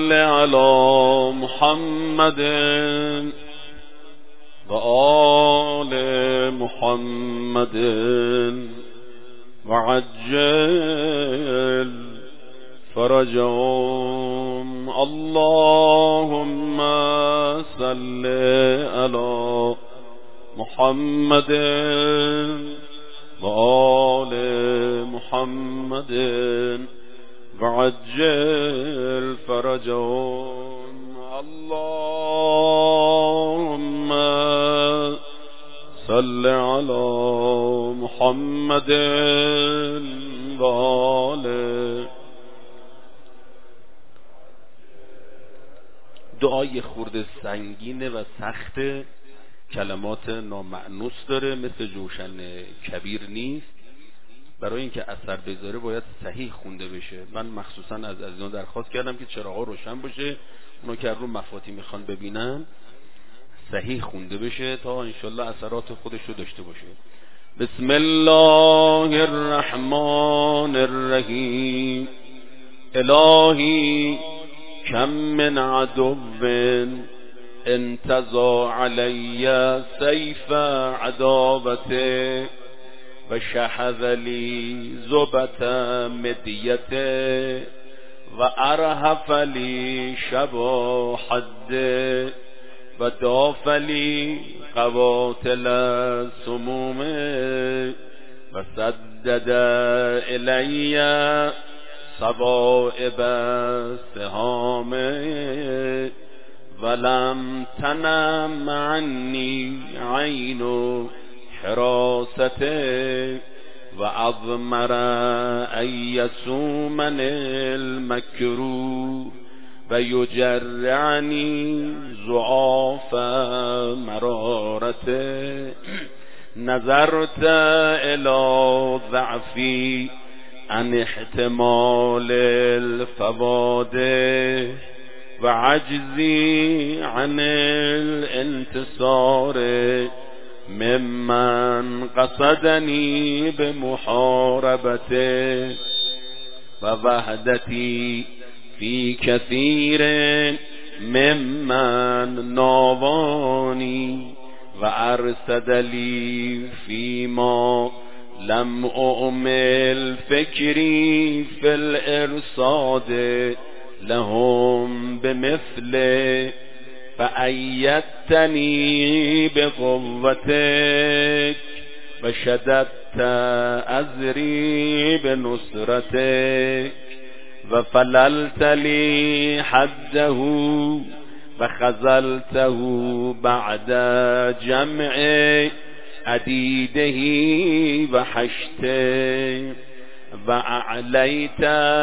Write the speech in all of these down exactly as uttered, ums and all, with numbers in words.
صل على محمد و آل محمد و عجل فرجهم. اللهم صل على محمد و آل محمد و عجل فرجهم. اللهم صل على محمد و آل. دعای خورده سنگینه و سخت، کلمات نامعنوس داره، مثل جوشن کبیر نیست. برای اینکه اثر بذاره باید صحیح خونده بشه. من مخصوصا از عزیزان درخواست کردم که چراغا روشن باشه، اونا که رو مفاتی میخوان ببینن صحیح خونده بشه تا انشالله اثرات خودش رو داشته باشه. بسم الله الرحمن الرحیم. الهی کم من عدو انتزع علی سیف عداوته و شحذ لی زبط مدیته و ارهف لی شباحده و داف لی قواتل سمومه و سدد الی صوائب سهامه ولم تنم عنی عین حراسته و اضمر ان یسومن المکروه و یجرعنی ضعاف مرارته. نظرت الی ضعفی عن احتمال الفواده و عجزی عن الانتصار ممن قصدنی بمحاربته و وحدتی فی کثیر ممن ناوانی و ارسد لی فیما لم اعمل فکری فی الارصاد لهم بمثله فأیدتنی بقوتک و شددت ازری بنصرتک و فللت لی حده و خذلته بعد جمع عدیده و حشته و اعلیت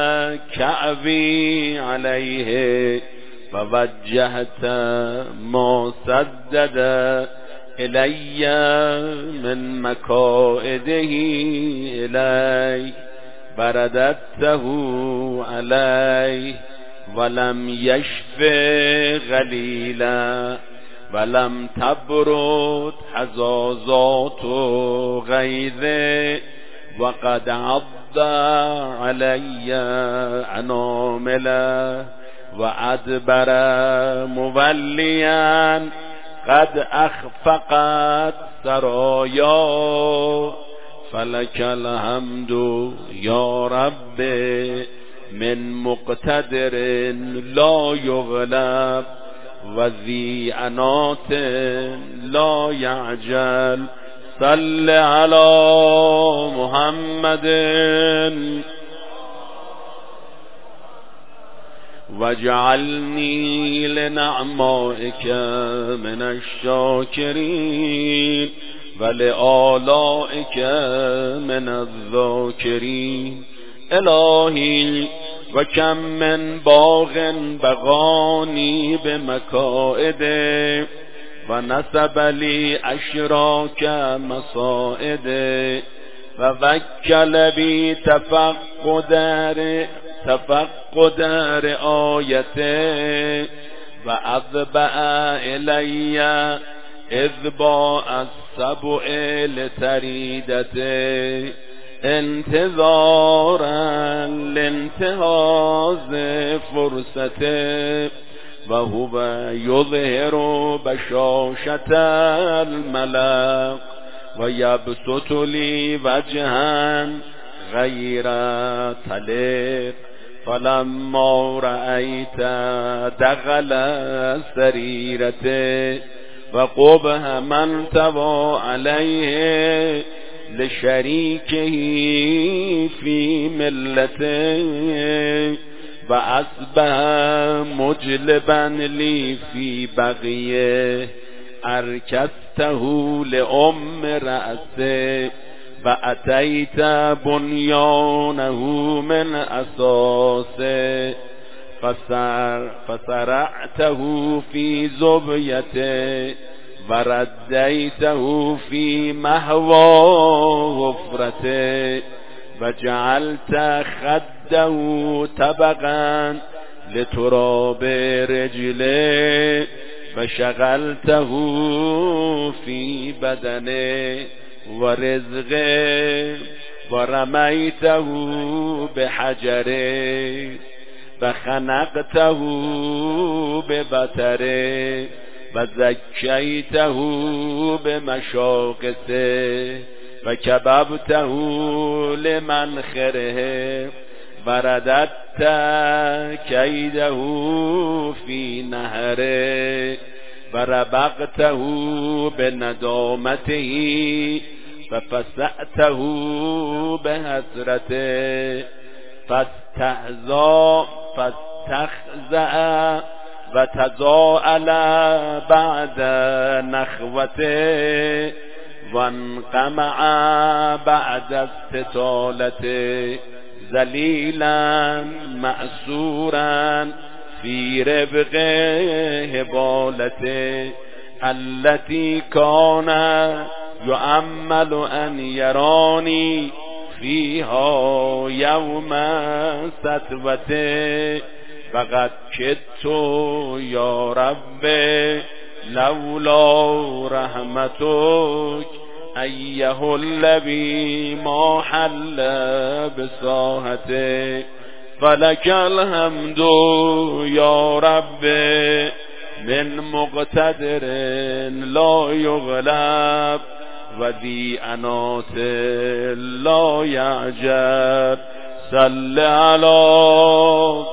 کعبی علیه و وجهت ما سدد الی من مکائده الی برددته علی ولم یشف غلیلا ولم تبرد حزازات غیظه وقد عض علی انامله و ادبر مولیا قد اخفقت سرایا فلک الحمد یا رب من مقتدر لا یغلب و ذی عنات لا یعجل. صل علی محمد واجعلنی لنعمائک من الشاکرین ولآلائک من الذاکرین. الهی و کم من باغ بغانی بمکائده و نسب لی اشراک مصائده و وکل بی تفقد تفقد رعایته و اذبع الی اذباء السبع لتریدته. انتظارا لانتهاز فرصته و هو یظهر بشاشة الملق و یبسط لی وجها غیر طلق فلما رأیت دخل سریرته و قبح من توا علیه لشریکه فی ملته و اصبح مجلبا لی فی بغیه ارکسته لأم رأسه و اتیت بنیانه من اساسه فسر فسرعته فی زبیته و ردیته فی محوا حفرته و جعلت خده طبقا لتراب رجله و شغلته فی بدنه و رزقه و رمیته بحجره و خنقته ببتره و زکیته بمشاقته و کببته لمنخره و رددت کیده فی نهره و ربقته بندامته و فسعته بحسرته فاستهزا فاستخزأ و تزاءل بعد نخوته و انقمع بعد استطالته ذلیلا مأسورا فی ربق هبالته التي كان يؤمل ان يراني فيها يوم ستوته فقد كدت يا رب لولا رحمتك أيه الذي ما حل بساحته فلك الحمد يا رب من مقتدر لا يغلب و ذی انات لا یعجب صل علی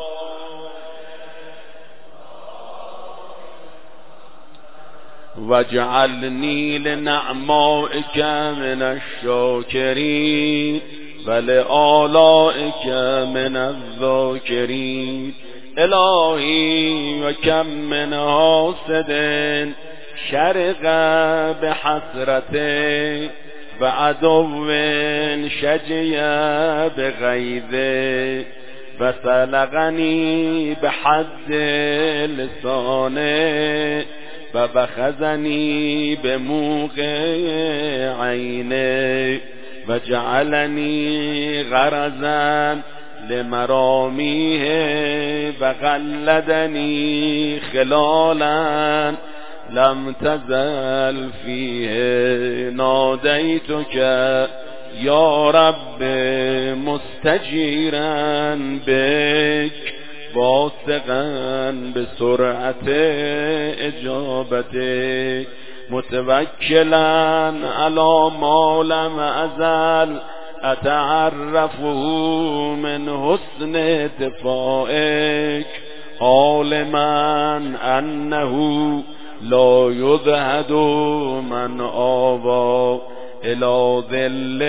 واجعلنی لنعمائک من الشاکرین و لآلائک من الذاکرین الهی و کم من حاسد شرق بحسرته و عدو شجی بغیظه و سلغنی بحد لسانه و بخزنی بموقع عینه و جعلنی غرزا لمرامیه و قلدنی خلالا لم تزل فيه ناديتك يا رب مستجيرا بك واثقا بسرعة اجابتك متوكلا على ما لم ازل اتعرفه من حسن دفاعك عالما انه لا يذهد من آوى الى ظل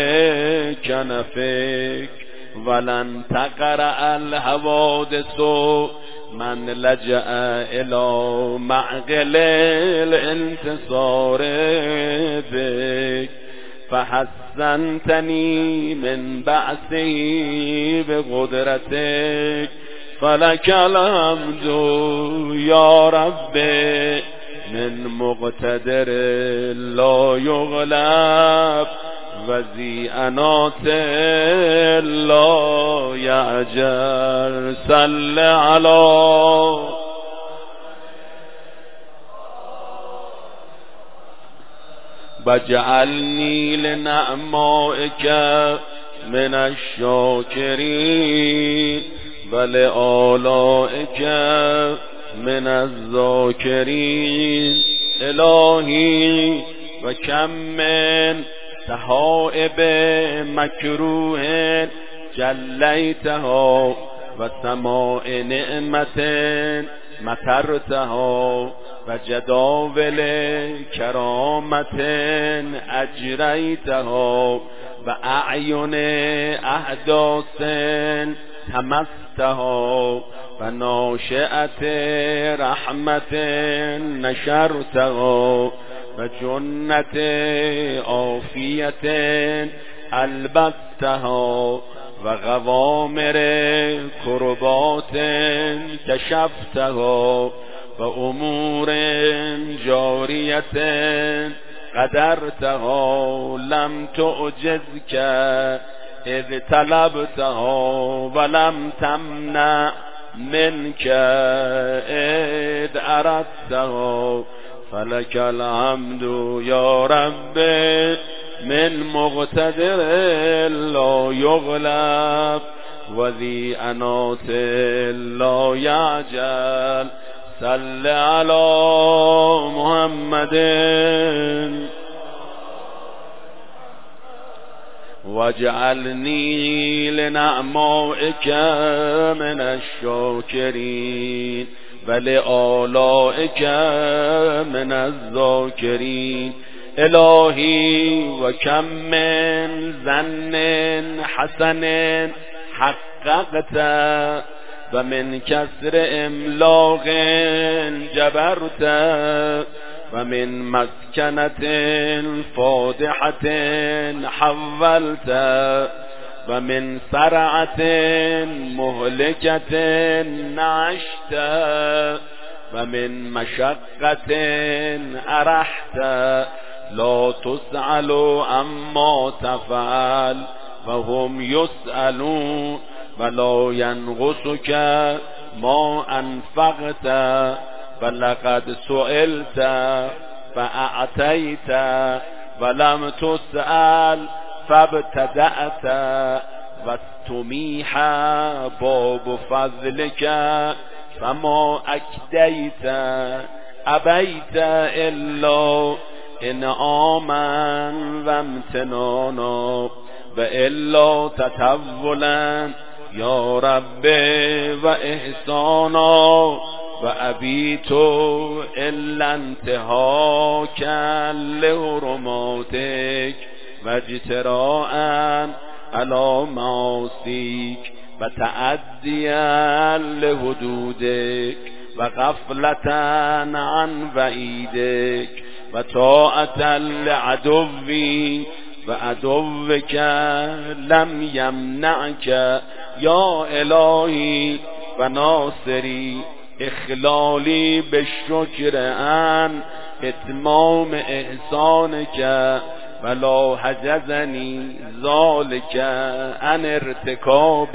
كنفك ولن تقرأ الحوادث من لجأ الى معقل الانتصار بك فحسنتني من بعثه بقدرتك فلك الحمد يا رب من مقتدر لا يغلب و ذی انات لا یعجل صل علی و جعلنی لنعمائک من الشاکرین بل آلائک من الذاکرین الهی و کم من صحائب مکروه جلیتها و سماع نعمت مطرتها و جداول کرامت اجریتها و اعین احداث تمستها و ناشئت رحمت نشرتها و جنت عافیت البستها و غوامر کربات کشفتها و امور جاریت قدرتها لم تعجزك اذ طلبتها ولم تمنع منك اذ اردتها فلك الحمد يا رب من مقتدر لا يغلب وذي انات لا يعجل صل على محمد واجعلني لنعمائك من الشاكرين ولآلائك من الذاكرين الهی و کم من ظن حسن حققت و من کسر املاق جبرت و من مسکنت فادحت حولت و من سرعت مهلکت نعشت و من مشقت ارحت لا تسأل عما تفعل وهم يسألون ولا ينقصك ما انفقت ولقد سئلت فأعطيت ولم تسأل فابتدأت واستميح باب فضلك فما اکدیت ابیت الا انعاما و امتنانا و الا تطولا یا رب و احسانا و ابیت الا انتهاکا لحرماتک و اجتراءا علی معاصیک و تعدیا لحدودک و غفلتا عن وعیدک و طاعتا لعدوی و عدوک لم یمنعک یا الهی و ناصری اخلالی بالشکر عن اتمام احسانک ولا حجزنی ذالک عن ارتکاب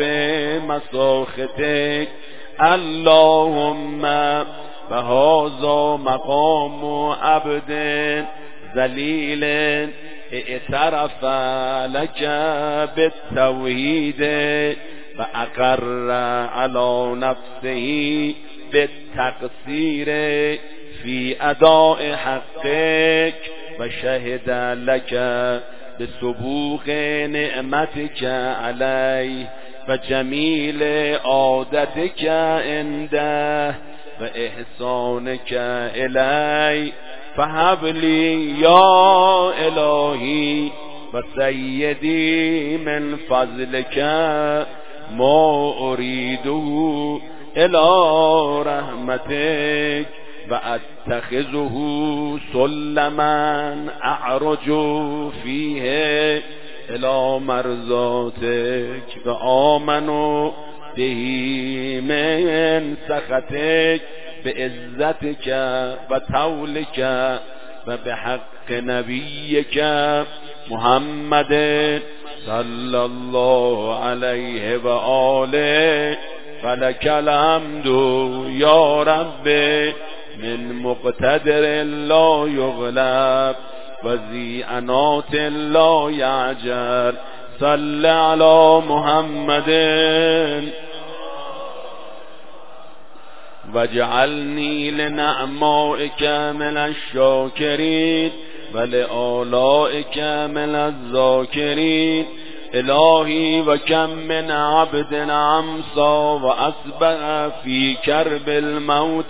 مساختک اللهم و هذا مقام عبد ذلیل اعترف لك بالتوحید و اقر على نفسه بالتقصیر فی اداء حقک و شهد لك بسبوق نعمتك علیه و جمیل عادتك عنده و احسانك الی فهب لی یا الهی و سیدی من فضلك ما اریده الی رحمتك و اتخذه سلما اعرج فیه الی مرضاتک و آمنوا به من سخطک بعزتك و طولك و بحق نبیك محمد صلی الله علیه و آله فلک الحمد یا رب من مقتدر لا یغلب و ذی عنات لا یعجل صل على محمد واجعلني لنعمائك من الشاكرين ولآلائك من الذاكرين. إلهي وكم من عبد أمسى وأصبح في كرب الموت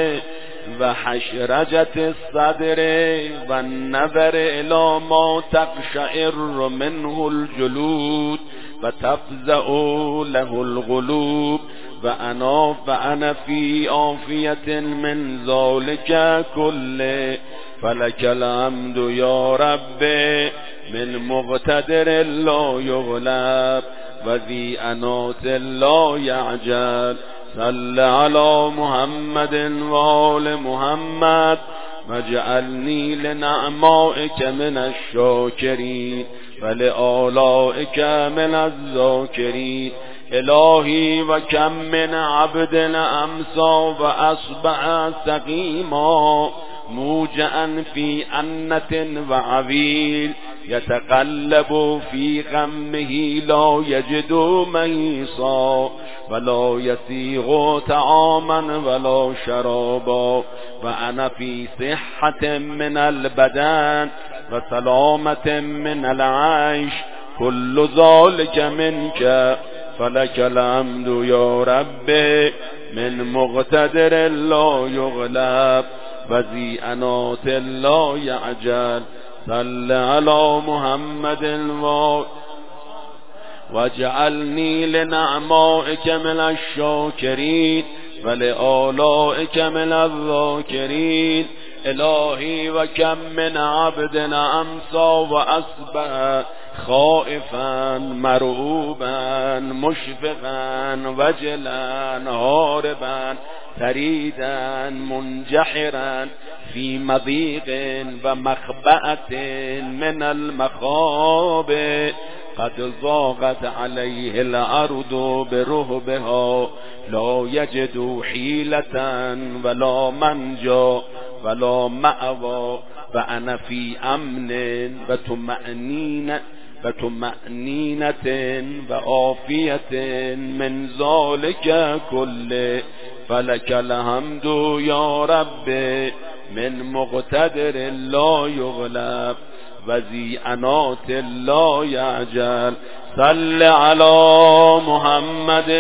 وحشرجة الصدر والنظر إلى ما تقشعر منه الجلود وتفزع له القلوب وأنا فأنا في عافية من ذلك كله. فلك الحمد يا رب من مقتدر لا يغلب وذي أنات لا يعجل. صل على محمد وآل محمد واجعلني لنعمائك من الشاكرين ولآلائك من الذاكرين. إلهي وكم من عبد أمسى وأصبح سقيما موجعا في أنة وعويل يتقلب في غمه لا يجد ميصا ولا يسيغ طعاما ولا شرابا وأنا في صحة من البدن وسلامة من العيش كل ذلك منك. فلك الحمد يا رب من مقتدر لا يغلب وذي أنات لا يعجل. صل على محمد واجعلني لنعمائك من الشاكرين ولآلائك من الذاكرين. إلهي وكم من عبد أمسى وأصبح خائفا مرعوبا مشفقا وجلا هاربا تريدا منجحرا في مضيق ومخبأة من المخابئ قد ضاقت عليه الأرض برهبها لا يجد حيلة ولا منجا ولا مأوى وأنا في أمن وطمأنينة وطمأنينة وعافية من ذلك كله. فلك الحمد يا رب من مقتدر لا يغلب وذي أنات لا يعجل. صل على محمد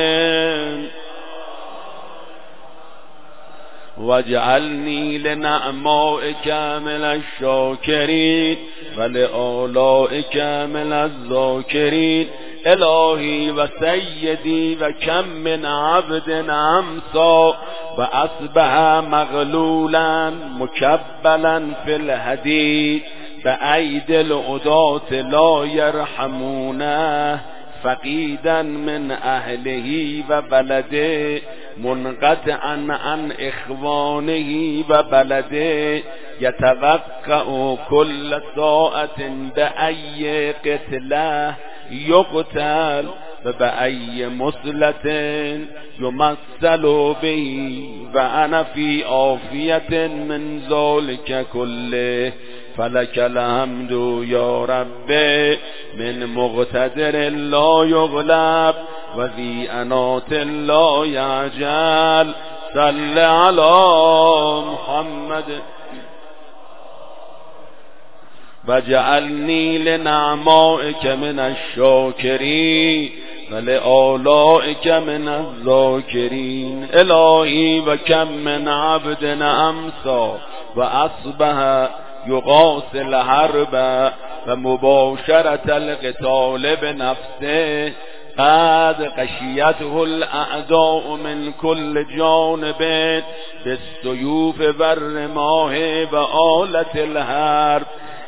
واجعلني لنعمائك من الشاكرين ولآلائك من الذاكرين. إلهي وسيدي وكم من عبد أمسى وأصبح مغلولا مكبلا في الحديد بأيدي العداة لا يرحمونه فقيدا من أهله وبلده منقطعا عن إخوانه وبلده يتوقع كل ساعة بأي قتله يقتل بأي مسلة يمثل به وأنا في عافية من ذلك كله. فلك الحمد يا رب من مقتدر لا يغلب وذي أنات لا يعجل. صل على محمد واجعلني لنعمائك من الشاكرين ولآلائك من الذاكرين. إلهي وكم من عبد أمسى وأصبح يقاسي الحرب ومباشرة القتال بنفسه قد غشيته الأعداء من كل جانب بالسيوف والرماح وآلة الحرب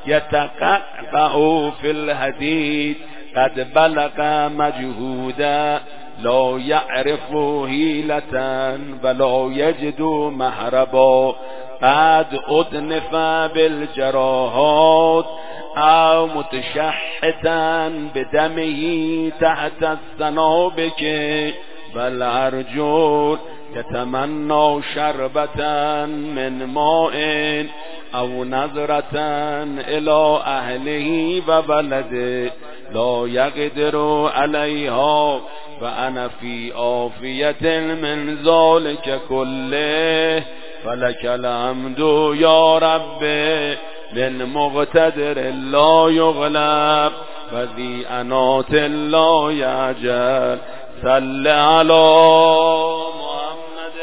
يتقطع في الحديد قد بلغ مجهودا لا يعرف حيلة ولا يجد مهربا قد أدنف بالجراحات أو متشحتا بدمه تحت السنابك والأرجل يتمنى شربة من ماء أو نظرة إلى أهله وبلده لا يقدر عليها فأنا في عافية من ذلك كله فلك الحمد يا رب للمقتدر لا يغلب وذي أنات لا يعجل صل على محمد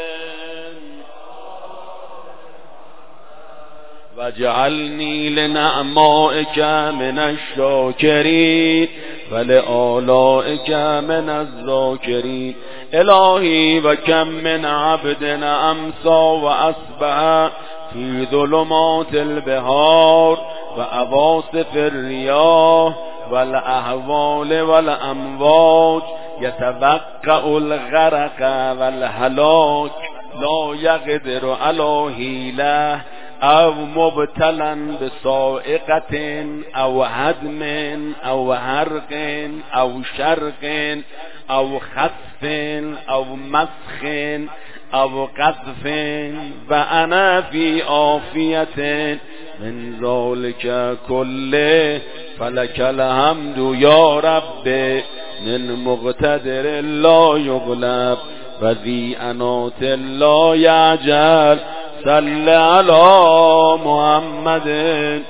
واجعلني لنعمائك من الشاكرين ولآلائك من الذاكرين إلهي وكم من عبدنا أمسى وأصبح في ظلمات البحار وأواصف الرياح والأهوال والأمواج يتوقع الغرق والهلاك لا يقدر على حيلة أو مبتلا بصائقة أو هدم أو حرق أو شرق أو خسف أو مسخ أو قذف وأنا في عافية من ذلك كله فلك الحمد يا رب للمقتدر لا يغلب وذي أنات لا يعجل صل على محمد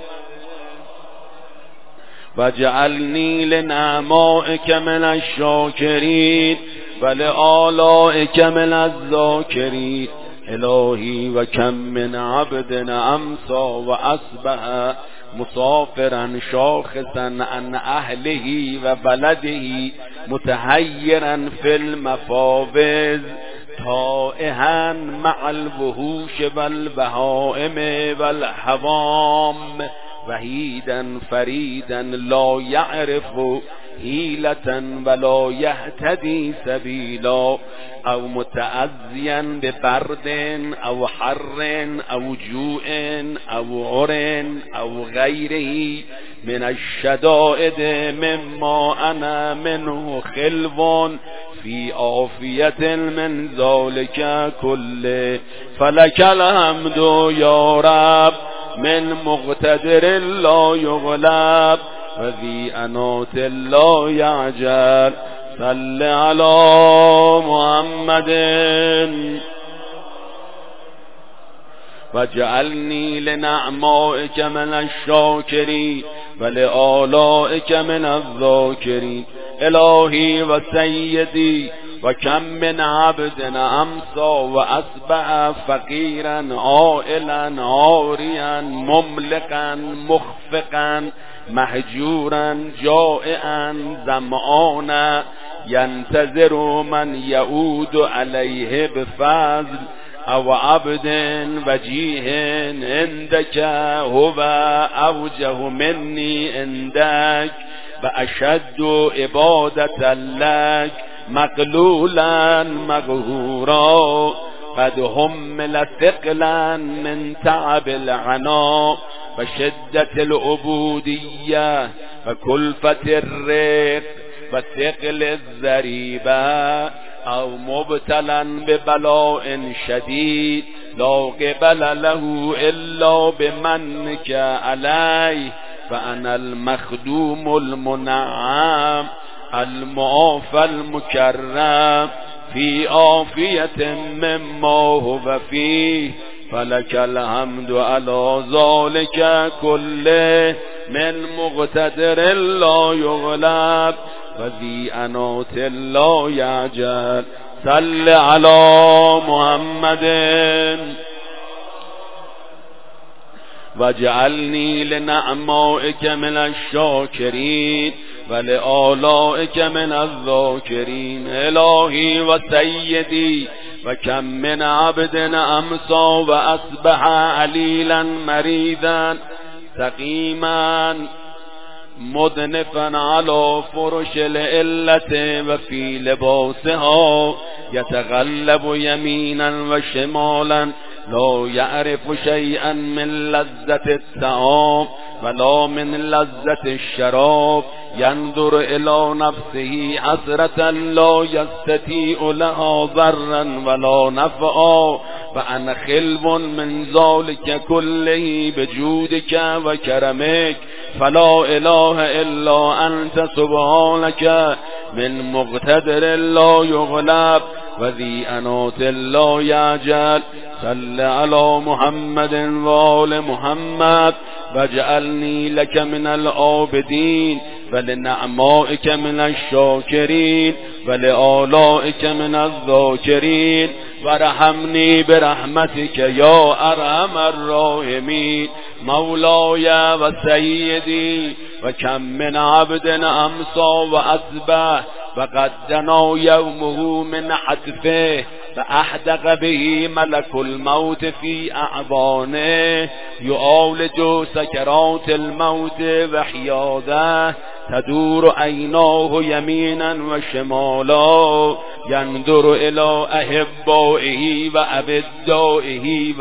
واجعلني لنعمائك من الشاكرين ولآلائك من الذاكرين إلهي وكم من عبدنا أمسى وأصبح مسافرا شاخصا عن أهله وبلده متحيرا في المفاوز تائها مع الوحوش والبهائم والحوام وحيدا فريدا لا يعرف حيلة ولا يهتدي سبيلا أو متأذيا ببرد أو حر أو جوع أو عر أو غيره من الشدائد مما أنا منه خلو في عافية من ذلك كله فلك الحمد يا رب من مقتدر لا يغلب وذي أنات لا يعجل صل على محمد واجعلني لنعمائك من الشاكرين ولآلائك من الذاكرين إلهي وسيدي وكم من عبدنا أمسى وأصبح فقيرا عائلا عاريا مملقا مخفقا محجورا جائعا ظمآنا ينتظر من يعود عليه بفضل أو عبد وجيه عندك هو أوجه مني عندك وأشد عبادة لك مقلولا مغهورا قد همل ثقلا من تعب العناء وشدة العبودية وكلفة الرق وثقل الذريبة أو مبتلا ببلاء شديد لا قبل له إلا بمنك عليه فأنا المخدوم المنعم المعافى المكرم في عافية مما هو فيه فلك الحمد على ذلك كله من مقتدر لا يغلب وذي أنات لا يعجل صل على محمد واجعلني لنعمائك من الشاكرين ولآلائك من الذاكرين إلهي وسيدي وكم من عبدنا أمسى وأصبح عليلا مريضا سقيما مدنفا على فرش الإلة وفي لباسها يتغلب يمينا وشمالا لا يعرف شيئا من لذة الطعام ولا من لذة الشراب ينظر إلى نفسه حسرة لا يستطيع لها ضرا ولا نفعا وأنا خلب من ذلك كله بجودك وكرمك فلا إله إلا أنت سبحانك من مقتدر لا يغلب وذي أنات لا يعجل صل على محمد وآل محمد واجعلني لك من العابدين ولنعمائك من الشاكرين ولآلائك من الذاكرين وارحمني برحمتك يا أرحم الراحمين مولاي وسيدي وكم من عبد أمسى وأصبح وقد دنا يومه من حتفه فأحدق به ملك الموت في أعضانه يعالج سكرات الموت وحياده تدور عيناه يمينا وشمالا ينظر إلى أحبائه وأبدائه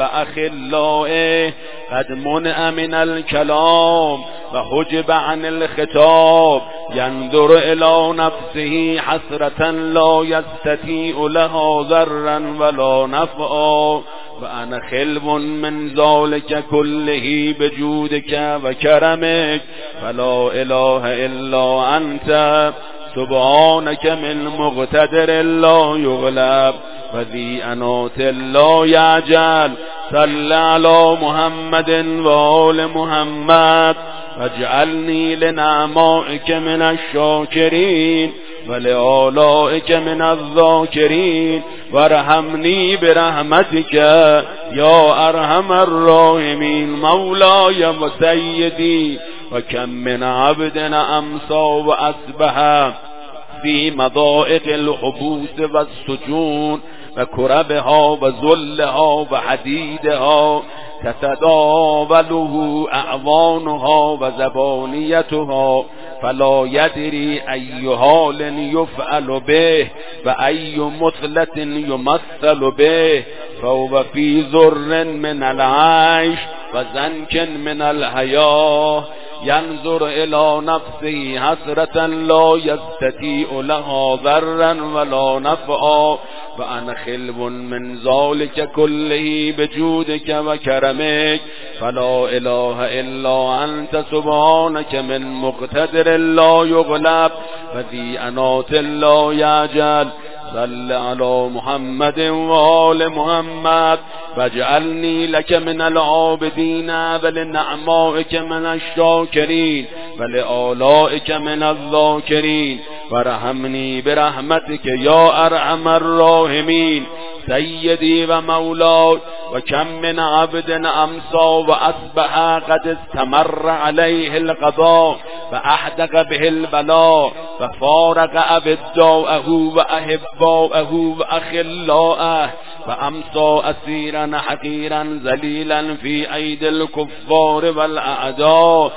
وأخلائه قد منع من الكلام وحجب عن الخطاب ينظر إلى نفسه حسرة لا يستطيع لها ضرا ولا نفعا وأنا خلب من ذلك كله بجودك وكرمك فلا إله إلا أنت سبحانك من مقتدر لا يغلب وذي أنات لا يعجل صل على محمد وآل محمد واجعلني لنعمائك من الشاكرين ولآلائك من الذاكرين وارحمني برحمتك يا أرحم الراحمين مولاي وسيدي وكم من عبد أمسى وأصبح في مضائق الحبوس والسجون وكربها وذلها وحديدها تتداوله أعوانها وزبانيتها فلا يدري أي حال يفعل به وأي مثلة يمثل به فهو في ذر من العيش وزنك من الحياة ينظر إلى نفسه حسرة لا يستطيع لها ضرا ولا نفعا وأنا خلب من ذلك كله بجودك وكرمك فلا إله إلا أنت سبحانك من مقتدر لا يغلب وذي أنات لا يعجل صل على محمد وآل محمد واجعلني لك من العابدين ولنعمائك من الشاكرين ولآلائك من الذاكرين وارحمني برحمتك يا أرحم الراحمين سيدي ومولاي وكم من عبد أمسى وأصبح قد استمر عليه القضاء فأحدق به البلاء ففارق أبداءه وأحباءه وأخلاءه فأمسى أسيرا حقيرا ذليلا في أيدي الكفار والأعداء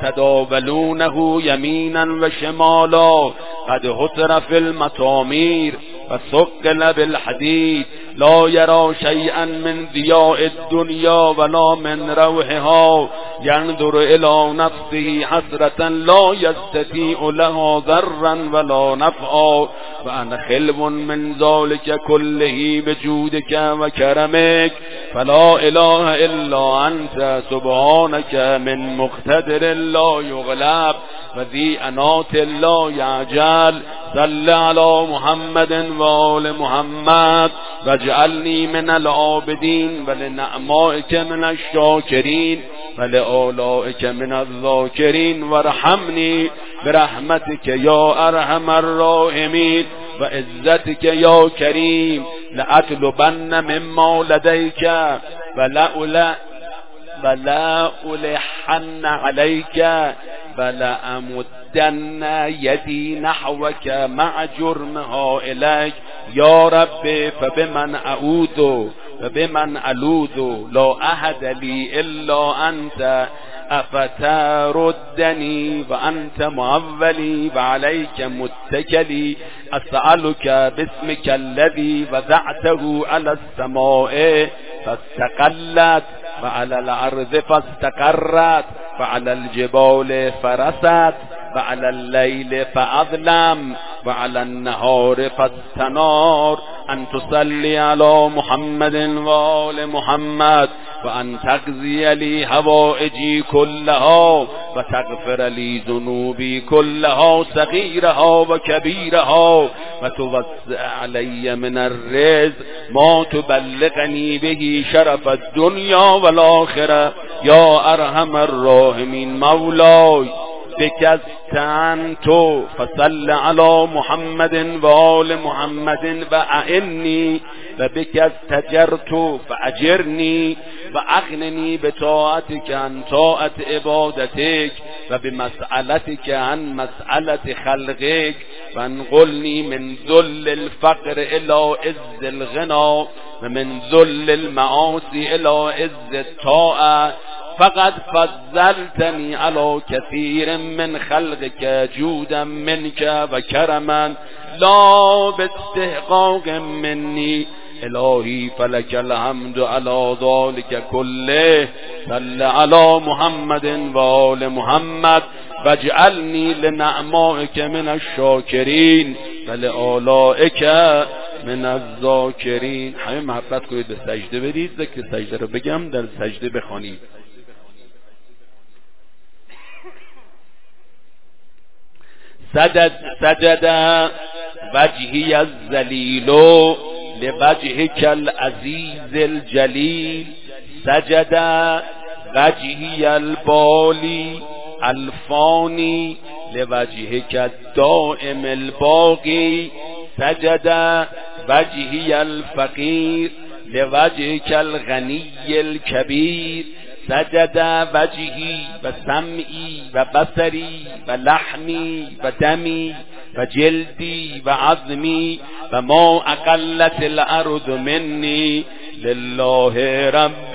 يتداولونه يمينا وشمالا قد هتر في المطامير فثقل بالحديد لا يرى شيئا من ضياء الدنيا ولا من روحها ينظر إلى نفسه حسرة لا يستطيع لها ضرا ولا نفعا وأنا خلب من ذلك كله بجودك وكرمك فلا إله إلا أنت سبحانك من مقتدر لا يغلب وذي أنات لا يعجل صل على محمد وآل محمد واجعلني من العابدين ولنعمائك من الشاكرين ولآلائك من الذاكرين وارحمني برحمتك يا أرحم الراحمين وعزتك يا كريم لأطلبن مما لديك ولا أولى ولا ألحن عليك ولا أمدن يدي نحوك مع جرمها إليك يا رب فبمن أعوذ فبمن ألوذ لا أحد لي إلا أنت أفتردني وأنت معولي وعليك متكلي أسألك باسمك الذي وضعته على السماء فاستقلت وعلى الأرض فاستقرت وعلى الجبال فرست و علی اللیل فاظلم و علی النهار فاستنار ان تصلی علی محمد و آل محمد و ان تقضی لی حوائجی کلها و تغفر لی ذنوبی کلها صغیرها و کبیرها و توسع علی من الرزق ما تبلغنی به شرف الدنیا والآخره یا ارحم الراحمین. مولای بکستن تو فصل علی محمد و آل محمد و اعنی و بکستجرت فاجرنی و اغننی بطاعتک عن طاعت عبادتک و بمسألتک عن مسألت خلقک و انقلنی من ذل الفقر الى عز الغنا و من ذل المعاصی الى عز الطاعه. فقد فضلتنی علی کثیر من خلقک جودا منک و کرما لا باستحقاق منی. الهی فلک الحمد علی ذلک کله. صل علی محمد و آل محمد واجعلنی لنعمائک من الشاکرین و لآلائک من الذاکرین. همه محبت کنید به سجده برید. ذکر سجده رو بگم در سجده بخوانید. سجد سجد وجهی الذلیل لوجهک العزیز الجلیل. سجد وجهی البالی الفانی لوجهک الدائم الباقی. سجد وجهی الفقیر لوجهک الغنی الکبیر. سجد وجهی و سمعی و بصری و لحمی و دمی و جلدی و عظمی و ما اقلت الارض منی لله رب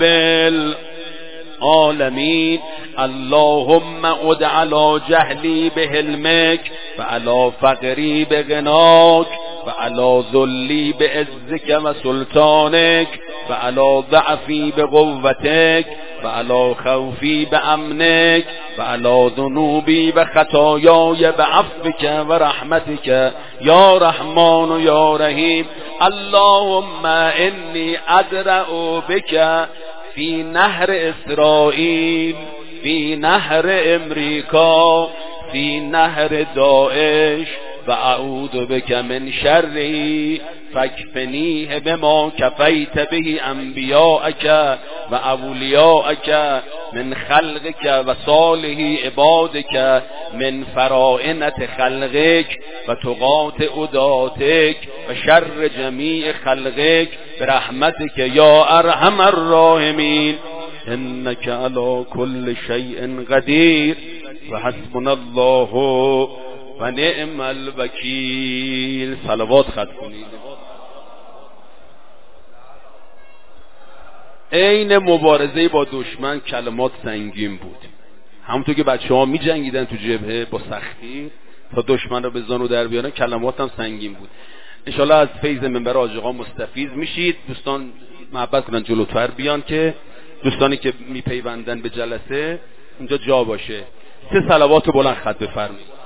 العالمین. اللهم اد علی جهلی بحلمک و علی فقری بغناک و علی ذلی بعزک و سلطانک و علی ضعفی بقوتک و علی خوفی بامنک و علی ذنوبی و خطایای بعفوک و رحمتک یا رحمان و یا رحیم. اللهم انی ادرأ بک فی نهر اسرائیل، فی نهر امریکا، فی نهر داعش و اعوذ بک من شری فاکفنیه بما کفیت به انبیاءک و اولیاءک من خلقک و صالح عبادک من فرائنة خلقک و طغاة عداتک و شر جمیع خلقک برحمتک یا ارحم الراحمین. انک علی کل شیء قدیر و حسبنا الله و نعم الوکیل. صلوات ختم کنید. عین مبارزه با دشمن کلمات سنگین بود. همونطور که بچه‌ها می جنگیدن تو جبهه با سختی تا دشمن رو به زانو در بیارن، کلمات هم سنگین بود. انشالله از فیض منبر حاج آقا مستفیض میشید. دوستان محبت کنن جلوتر بیان که دوستانی که میپیوندن به جلسه اونجا جا باشه. سه صلوات بلند خط بفرمایید.